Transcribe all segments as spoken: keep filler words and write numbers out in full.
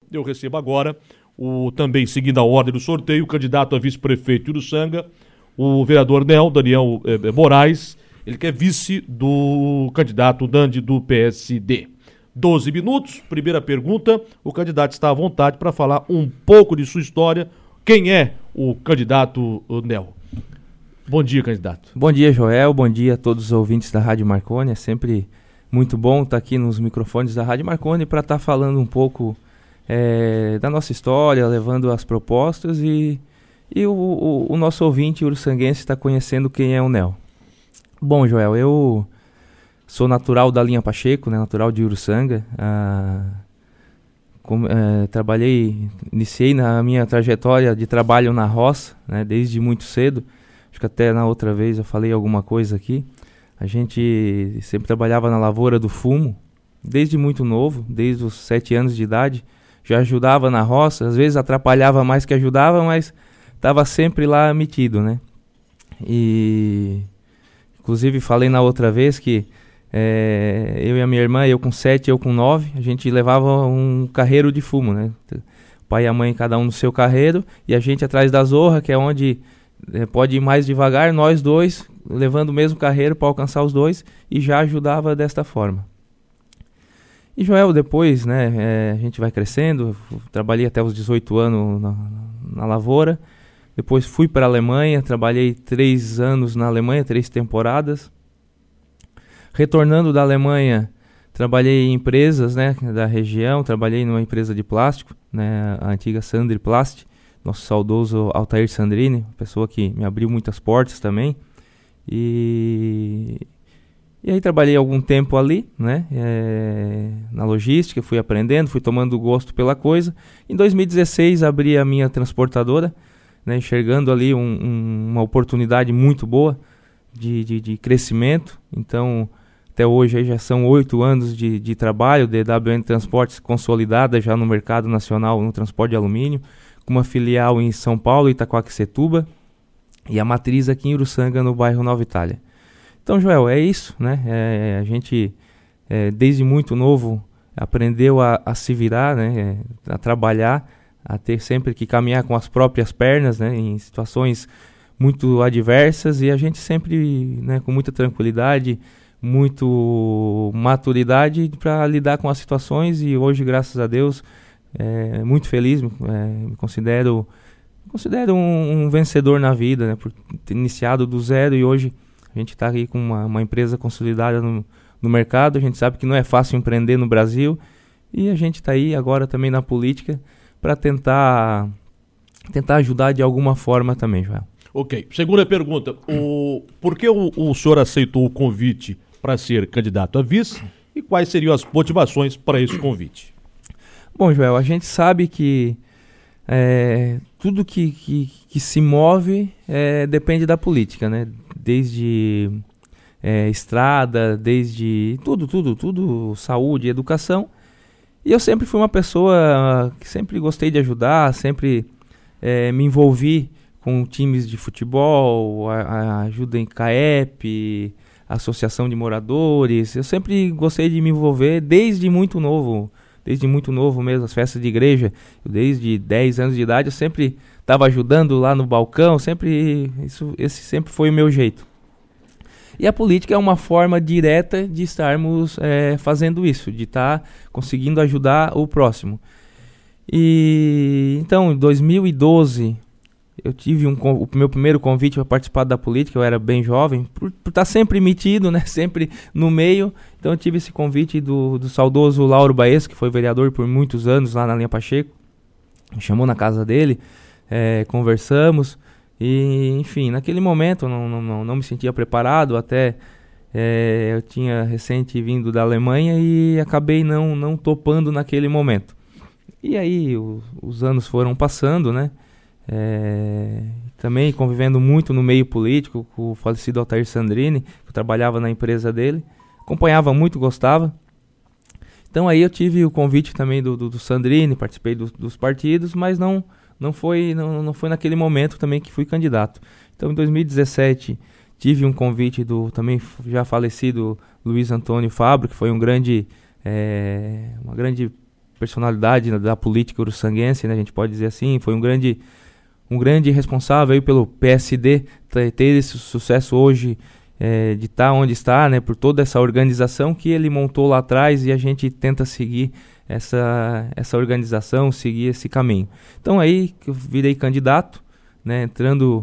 Eu recebo agora, o, também seguindo a ordem do sorteio, o candidato a vice-prefeito de Uruçanga, o vereador Nel, Daniel eh, Moraes, ele que é vice do candidato Nandi do P S D. doze minutos, primeira pergunta, o candidato está à vontade para falar um pouco de sua história. Quem é o candidato Nel? Bom dia, candidato. Bom dia, Joel, bom dia a todos os ouvintes da Rádio Marconi. É sempre muito bom estar aqui nos microfones da Rádio Marconi para estar falando um pouco é, da nossa história, levando as propostas e, e o, o, o nosso ouvinte uruçanguense está conhecendo quem é o Nel. Bom, Joel, eu sou natural da linha Pacheco, né, natural de Uruçanga. Ah, com, é, trabalhei, iniciei na minha trajetória de trabalho na roça, né, desde muito cedo. Acho que até na outra vez eu falei alguma coisa aqui. A gente sempre trabalhava na lavoura do fumo, desde muito novo, desde os sete anos de idade. Já ajudava na roça, às vezes atrapalhava mais que ajudava, mas estava sempre lá metido, né? E, inclusive, falei na outra vez que é, eu e a minha irmã, eu com sete, eu com nove, a gente levava um carreiro de fumo, né? O pai e a mãe, cada um no seu carreiro, e a gente atrás da zorra, que é onde é, pode ir mais devagar, nós dois, levando o mesmo carreiro para alcançar os dois, e já ajudava desta forma. E, Joel, depois, né, é, a gente vai crescendo, trabalhei até os dezoito anos na, na lavoura, depois fui para a Alemanha, trabalhei três anos na Alemanha, três temporadas. Retornando da Alemanha, trabalhei em empresas, né, da região, trabalhei numa empresa de plástico, né, a antiga Sandri Plast, nosso saudoso Altair Sandrini, pessoa que me abriu muitas portas também. E, e aí trabalhei algum tempo ali, né, é, na logística, fui aprendendo, fui tomando gosto pela coisa. Em dois mil e dezesseis abri a minha transportadora, né, enxergando ali um, um, uma oportunidade muito boa de, de, de crescimento. Então, até hoje aí já são oito anos de, de trabalho, D W N Transportes consolidada já no mercado nacional no transporte de alumínio, com uma filial em São Paulo, Itaquaquecetuba, e a matriz aqui em Uruçanga, no bairro Nova Itália. Então, Joel, é isso, né? É, a gente, é, desde muito novo, aprendeu a, a se virar, né? A trabalhar, a ter sempre que caminhar com as próprias pernas, né? Em situações muito adversas, e a gente sempre, né, com muita tranquilidade, muito maturidade para lidar com as situações. E hoje, graças a Deus, é, muito feliz, é, me considero, considero um, um vencedor na vida, né, por ter iniciado do zero, e hoje a gente está aqui com uma, uma empresa consolidada no, no mercado. A gente sabe que não é fácil empreender no Brasil, e a gente está aí agora também na política para tentar, tentar ajudar de alguma forma também, Joel. Ok. Segunda pergunta. O, por que o, o senhor aceitou o convite para ser candidato a vice, e quais seriam as motivações para esse convite? Bom, Joel, a gente sabe que é, tudo que, que, que se move é, depende da política, né? Desde é, estrada, desde tudo, tudo, tudo, saúde, educação. E eu sempre fui uma pessoa que sempre gostei de ajudar, sempre é, me envolvi com times de futebol, a, a ajuda em C A E P, Associação de Moradores. Eu sempre gostei de me envolver desde muito novo, desde muito novo mesmo, as festas de igreja. Eu, desde dez anos de idade, eu sempre estava ajudando lá no balcão, sempre, isso, esse sempre foi o meu jeito. E a política é uma forma direta de estarmos é, fazendo isso, de estar tá conseguindo ajudar o próximo. E então, em dois mil e doze... eu tive um, o meu primeiro convite para participar da política. Eu era bem jovem, por, por estar sempre metido, né, sempre no meio. Então eu tive esse convite do, do saudoso Lauro Baez, que foi vereador por muitos anos lá na linha Pacheco. Me chamou na casa dele, é, conversamos. E, enfim, naquele momento eu não, não, não, não me sentia preparado. Até é, eu tinha recente vindo da Alemanha e acabei não, não topando naquele momento. E aí o, os anos foram passando, né? É, também convivendo muito no meio político com o falecido Altair Sandrini, que eu trabalhava na empresa dele, acompanhava muito, gostava. Então aí eu tive o convite também do, do, do Sandrini, participei do, dos partidos, mas não, não, foi, não, não foi naquele momento também que fui candidato. Então em dois mil e dezessete tive um convite do também já falecido Luiz Antônio Fabro, que foi um grande, é, uma grande personalidade da política uruçanguense, né, a gente pode dizer assim, foi um grande, um grande responsável aí pelo P S D ter esse sucesso hoje, é, de estar onde está, né, por toda essa organização que ele montou lá atrás, e a gente tenta seguir essa, essa organização, seguir esse caminho. Então aí que eu virei candidato, né, entrando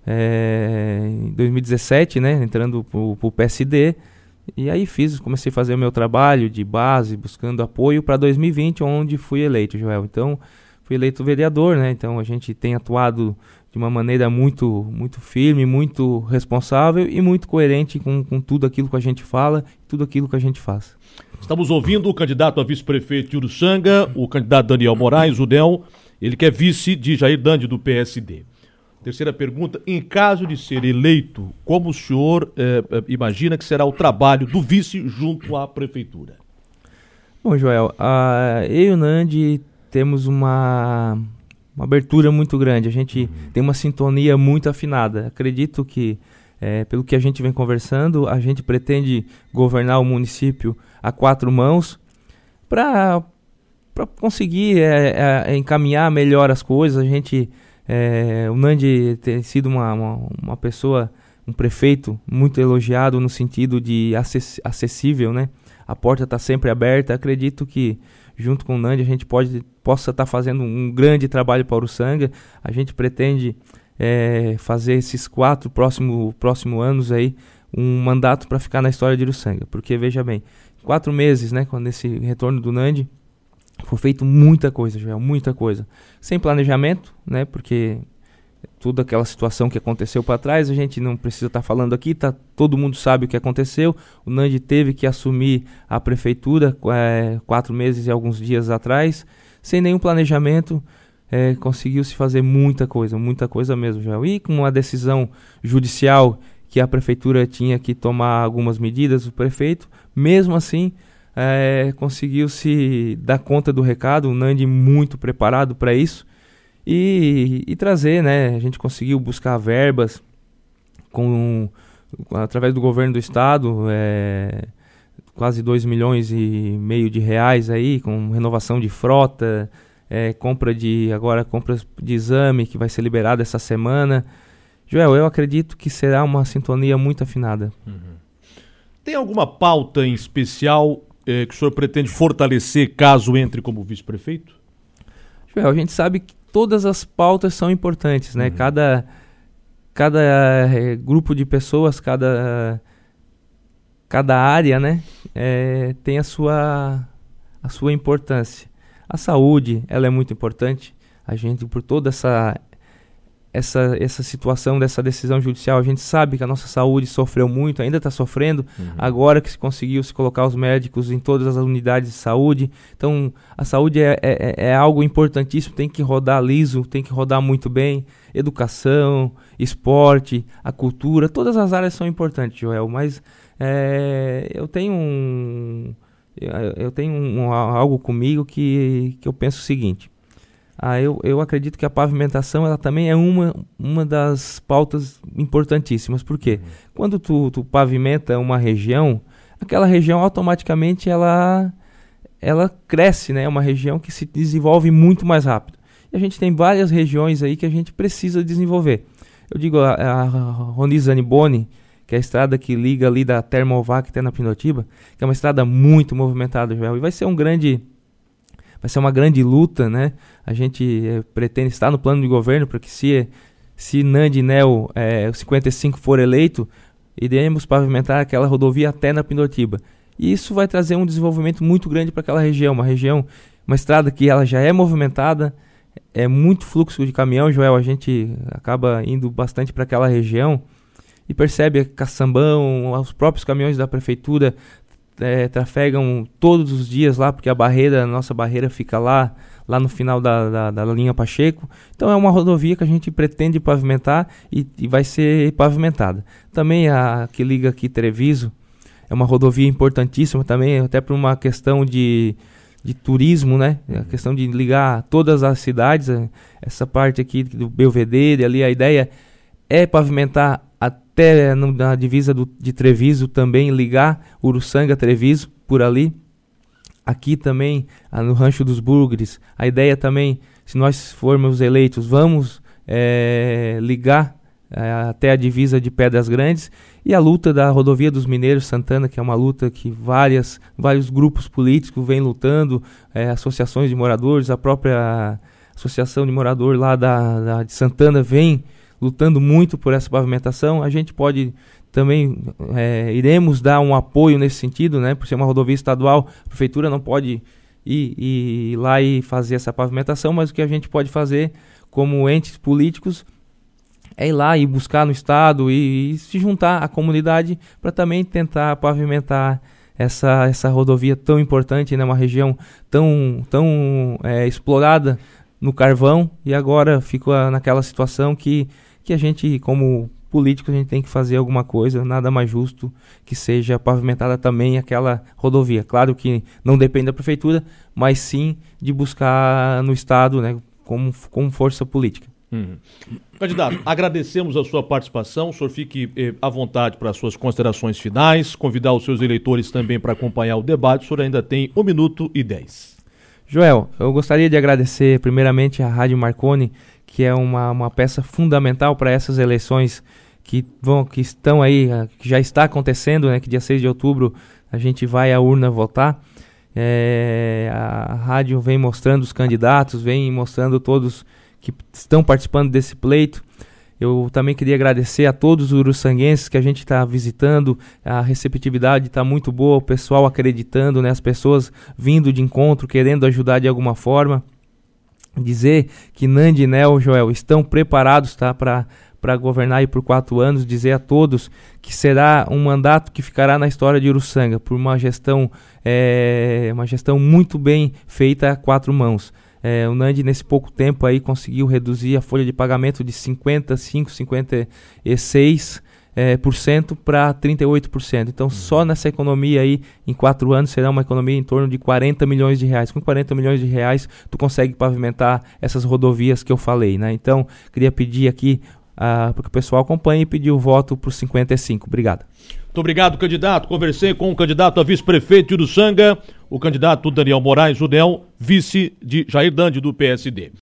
é, em dois mil e dezessete, né, entrando para o P S D, e aí fiz, comecei a fazer o meu trabalho de base, buscando apoio para dois mil e vinte, onde fui eleito, Joel. Então, fui eleito vereador, né? Então, a gente tem atuado de uma maneira muito, muito firme, muito responsável e muito coerente com, com tudo aquilo que a gente fala, tudo aquilo que a gente faz. Estamos ouvindo o candidato a vice-prefeito de Uruçanga, o candidato Daniel Moraes, o Del, ele que é vice de Jair Dandi, do P S D. Terceira pergunta, em caso de ser eleito, como o senhor eh, imagina que será o trabalho do vice junto à prefeitura? Bom, Joel, a, eu e o Nandi temos uma, uma abertura muito grande, a gente uhum. tem uma sintonia muito afinada. Acredito que, é, pelo que a gente vem conversando, a gente pretende governar o município a quatro mãos para conseguir é, é, encaminhar melhor as coisas. A gente... É, o Nandi tem sido uma, uma, uma pessoa, um prefeito muito elogiado no sentido de acess, acessível, né? A porta está sempre aberta. Acredito que junto com o Nandi a gente pode, possa estar tá fazendo um grande trabalho para o Uruçanga. A gente pretende é, fazer esses quatro próximos próximo anos aí um mandato para ficar na história de Uruçanga, porque veja bem, quatro meses, né, quando esse retorno do Nandi, foi feito muita coisa, Joel, muita coisa. Sem planejamento, né? Porque toda aquela situação que aconteceu para trás, a gente não precisa estar tá falando aqui, tá, todo mundo sabe o que aconteceu. O Nandi teve que assumir a prefeitura é, quatro meses e alguns dias atrás, sem nenhum planejamento, é, conseguiu-se fazer muita coisa, muita coisa mesmo, Joel. E com uma decisão judicial que a prefeitura tinha que tomar algumas medidas, o prefeito, mesmo assim... É, conseguiu-se dar conta do recado, o Nandi muito preparado para isso e, e trazer, né? A gente conseguiu buscar verbas com, através do governo do estado, é, quase dois milhões e meio de reais aí, com renovação de frota, é, compra de, agora compra de exame que vai ser liberada essa semana. Joel, eu acredito que será uma sintonia muito afinada. Uhum. Tem alguma pauta em especial É, que o senhor pretende fortalecer caso entre como vice-prefeito? Joel, a gente sabe que todas as pautas são importantes, né? Uhum. Cada, cada é, grupo de pessoas, cada, cada área, né? É, tem a sua, a sua importância. A saúde, ela é muito importante. A gente, por toda essa... Essa, essa situação dessa decisão judicial, a gente sabe que a nossa saúde sofreu muito, ainda está sofrendo, uhum. Agora que se conseguiu se colocar os médicos em todas as unidades de saúde, então a saúde é, é, é algo importantíssimo, tem que rodar liso, tem que rodar muito bem, educação, esporte, a cultura, todas as áreas são importantes, Joel, mas é, eu tenho um, eu, eu tenho um, algo comigo que, que eu penso o seguinte. Ah, eu, eu acredito que a pavimentação ela também é uma, uma das pautas importantíssimas. Por quê? Uhum. Quando tu, tu pavimenta uma região, aquela região automaticamente ela, ela cresce, né? É uma região que se desenvolve muito mais rápido. E a gente tem várias regiões aí que a gente precisa desenvolver. Eu digo a, a Roni Zaniboni, que é a estrada que liga ali da Termovac até na Pinotiba, que é uma estrada muito movimentada, Joel, e vai ser um grande... Vai ser uma grande luta, né? A gente é, pretende estar no plano de governo para que se, se Nandi Nel é, o cinquenta e cinco for eleito, iremos pavimentar aquela rodovia até na Pinotiba. E isso vai trazer um desenvolvimento muito grande para aquela região, uma região, uma estrada que ela já é movimentada, é muito fluxo de caminhão, Joel, a gente acaba indo bastante para aquela região e percebe Caçambão, os próprios caminhões da prefeitura É, trafegam todos os dias lá, porque a barreira, a nossa barreira fica lá, lá no final da, da, da linha Pacheco. Então é uma rodovia que a gente pretende pavimentar e, e vai ser pavimentada. Também a que liga aqui Treviso, é uma rodovia importantíssima também, até por uma questão de, de turismo, né? A questão de ligar todas as cidades, essa parte aqui do Belvedere, ali a ideia é pavimentar até no, na divisa do, de Treviso também, ligar Uruçanga a Treviso por ali. aqui também, no Rancho dos Bugres. A ideia também, se nós formos eleitos, vamos é, ligar é, até a divisa de Pedras Grandes, e a luta da Rodovia dos Mineiros Santana, que é uma luta que várias, vários grupos políticos vêm lutando, é, associações de moradores, a própria Associação de Moradores lá da, da, de Santana vem lutando muito por essa pavimentação. A gente pode também, é, iremos dar um apoio nesse sentido, né? Por ser uma rodovia estadual, a prefeitura não pode ir, ir lá e fazer essa pavimentação, mas o que a gente pode fazer como entes políticos é ir lá e buscar no estado e, e se juntar à comunidade para também tentar pavimentar essa, essa rodovia tão importante, né? Uma região tão, tão é, explorada no carvão, e agora fica naquela situação que, que a gente, como político, a gente tem que fazer alguma coisa. Nada mais justo que seja pavimentada também aquela rodovia. Claro que não depende da prefeitura, mas sim de buscar no estado, né, como, como força política. Uhum. Candidato, agradecemos a sua participação. O senhor fique eh, à vontade para as suas considerações finais, convidar os seus eleitores também para acompanhar o debate. O senhor ainda tem um minuto e dez. Joel, eu gostaria de agradecer primeiramente a Rádio Marconi, que é uma, uma peça fundamental para essas eleições que, vão, que estão aí, que já está acontecendo, né, que dia seis de outubro a gente vai à urna votar. É, a rádio vem mostrando os candidatos, vem mostrando todos que estão participando desse pleito. Eu também queria agradecer a todos os uruçanguenses que a gente está visitando. A receptividade está muito boa, o pessoal acreditando, né? As pessoas vindo de encontro, querendo ajudar de alguma forma. Dizer que Nandi e Nel, Joel, estão preparados, tá, para para governar aí por quatro anos. Dizer a todos que será um mandato que ficará na história de Uruçanga, por uma gestão, é, uma gestão muito bem feita a quatro mãos. É, o Nandi, nesse pouco tempo aí, conseguiu reduzir a folha de pagamento de cinquenta e cinco, cinquenta e seis é, por cento para trinta e oito por cento. Então, só nessa economia aí, em quatro anos, será uma economia em torno de quarenta milhões de reais. Com quarenta milhões de reais, tu consegue pavimentar essas rodovias que eu falei, né? Então, queria pedir aqui uh, para que o pessoal acompanhe e pedir o voto para os cinquenta e cinco. Obrigado. Muito obrigado, candidato. Conversei com o candidato a vice-prefeito de Uruçanga, o candidato Daniel Moraes Udel, vice de Jair Dandi, do P S D.